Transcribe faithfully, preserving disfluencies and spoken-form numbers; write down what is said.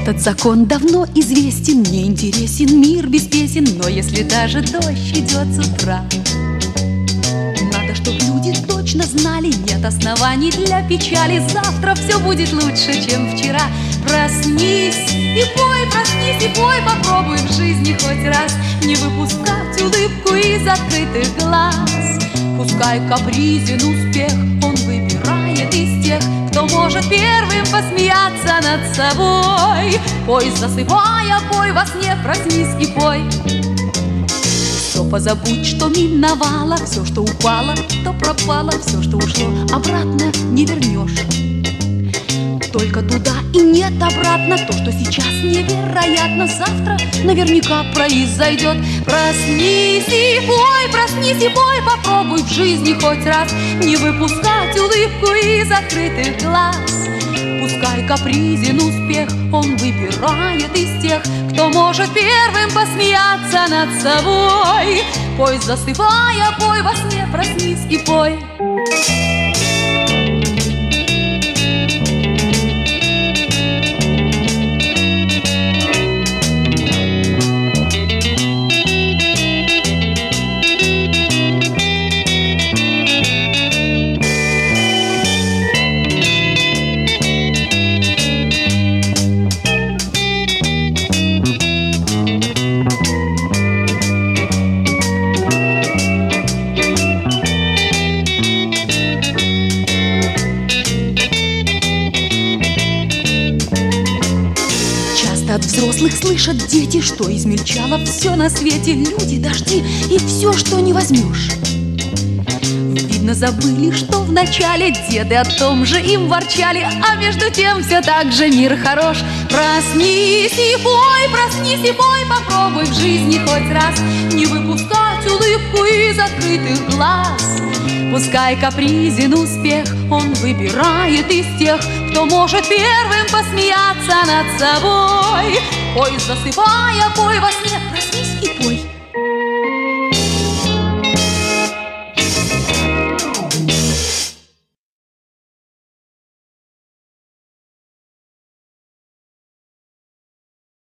Этот закон давно известен, мне интересен мир без песен. Но если даже дождь идет с утра, надо, чтоб люди точно знали, нет оснований для печали. Завтра все будет лучше, чем вчера. Проснись и пой, проснись и пой, попробуй в жизни хоть раз не выпускать улыбку из открытых глаз. Пускай капризен успех, он выбирает из тех, кто может первым посмеяться над собой. Пой, засыпая, пой во сне, проснись и пой. Все позабудь, что миновало, все, что упало, то пропало, все, что ушло, обратно не вернешь. Только туда и нет обратно. То, что сейчас невероятно, завтра наверняка произойдет. Проснись и пой, проснись и пой, попробуй в жизни хоть раз не выпускать улыбку из открытых глаз. Пускай капризен успех, он выбирает из тех, кто может первым посмеяться над собой. Пой, засыпая, пой во сне, проснись и пой. От взрослых слышат дети, что измельчало все на свете. Люди, дожди и все, что не возьмешь. Видно, забыли, что в начале деды о том же им ворчали, а между тем все так же мир хорош. Проснись и пой, проснись и пой, попробуй в жизни хоть раз не выпускать улыбку из открытых глаз. Пускай капризен успех, он выбирает из тех, кто может первым посмеяться над собой. Пой, засыпая, пой во сне,